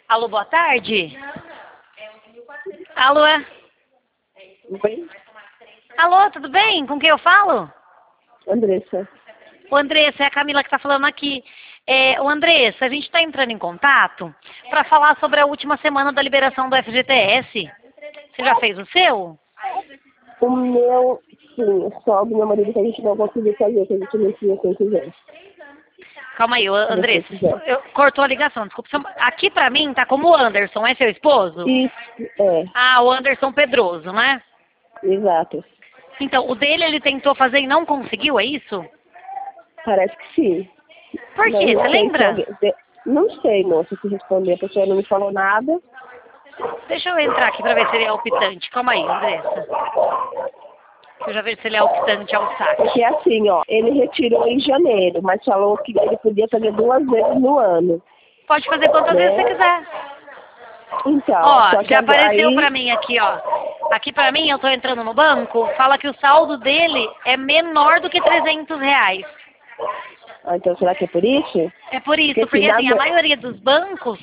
Alô, boa tarde. Alô, Oi, alô, tudo bem? Com quem eu falo? Andressa. O Andressa, é a Camila que está falando aqui. O Andressa, a gente está entrando em contato para falar sobre a última semana da liberação do FGTS. Você já fez o seu? O meu, sim, só do meu marido que a gente não conseguiu fazer, que a gente não tinha quem quisesse. Calma aí, Andressa. Se você quiser. Cortou a ligação, desculpa. Aqui para mim tá como Anderson, é seu esposo? Isso, é, Ah, o Anderson Pedroso, né? exato. Então, o dele ele tentou fazer e não conseguiu, é isso? Parece que sim. Por Mas quê? não Você sei se lembra? não sei, moça, se responder, a pessoa não me falou nada. Deixa eu entrar aqui para ver se ele é optante. Calma aí, Andressa. Deixa eu já ver se ele é optante ao saque. Porque assim, ó, ele retirou em janeiro, mas falou que ele podia fazer 2 vezes no ano, Pode fazer quantas né? vezes você quiser. Então, Ó, só que já apareceu aí, pra mim aqui, ó. Aqui pra mim, eu tô entrando no banco, fala que o saldo dele é menor do que R$ 300. então será que é por isso? É por isso, Porque porque assim, assim, a maioria dos bancos,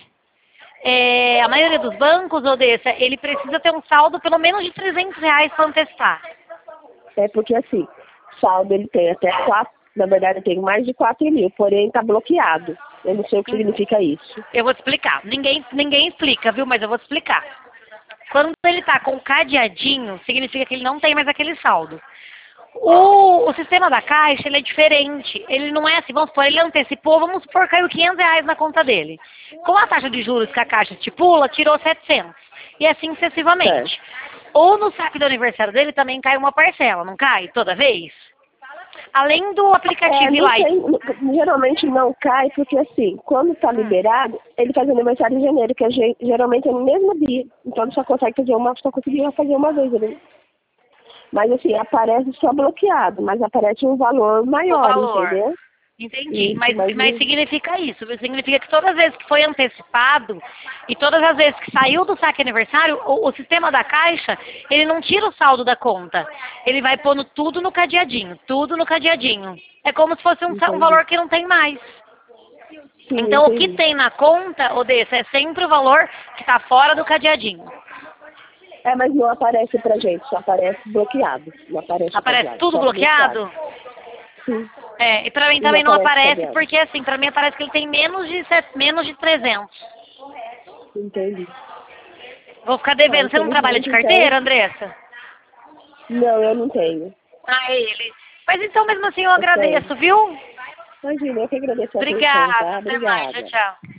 Odessa, ele precisa ter um saldo pelo menos de R$ 300 para antecipar. é porque assim, saldo ele tem até 4, na verdade tem mais de 4 mil, porém está bloqueado. Eu não sei o que significa isso. Eu vou te explicar. Ninguém explica, viu? Mas eu vou te explicar. Quando ele tá com cadeadinho, significa que ele não tem mais aquele saldo. O sistema da Caixa, ele é diferente. Ele não é assim, vamos supor, ele antecipou, vamos supor, caiu R$ 500 na conta dele. Com a taxa de juros que a Caixa estipula, tirou 700. E assim sucessivamente. Ou no saque do aniversário dele também cai uma parcela, não cai? Toda vez? Além do aplicativo Não lá. tem, geralmente não cai, porque assim, quando está liberado, ele faz aniversário em janeiro, que geralmente é no mesmo dia. Então ele só consegue fazer só conseguia fazer uma vez, né? Mas assim, aparece só bloqueado, mas aparece um valor O maior, valor. entendeu? Entendi. Isso, Mas significa isso. Significa que todas as vezes que foi antecipado e todas as vezes que saiu do saque aniversário, o sistema da Caixa, ele não tira o saldo da conta. Ele vai pondo tudo no cadeadinho, tudo no cadeadinho. É como se fosse um valor que não tem mais. Sim, Então, o que entendi. tem na conta, Odessa, é sempre o valor que está fora do cadeadinho. É, mas não aparece pra gente, só aparece bloqueado. Não aparece Aparece cadeado, tudo só bloqueado? Sim. É, e pra mim E não também não aparece aparece, cadeado. porque assim, pra mim aparece que ele tem menos de 300. Entendi. Vou ficar devendo. Você não trabalha de Infelizmente, carteira, então, Andressa? não, eu não tenho. Ah, é ele. Mas então, mesmo assim, eu Eu tenho. agradeço, viu? Imagina, eu que agradeço a atenção, Obrigada. tá? Até mais. Tchau, Obrigada. tchau.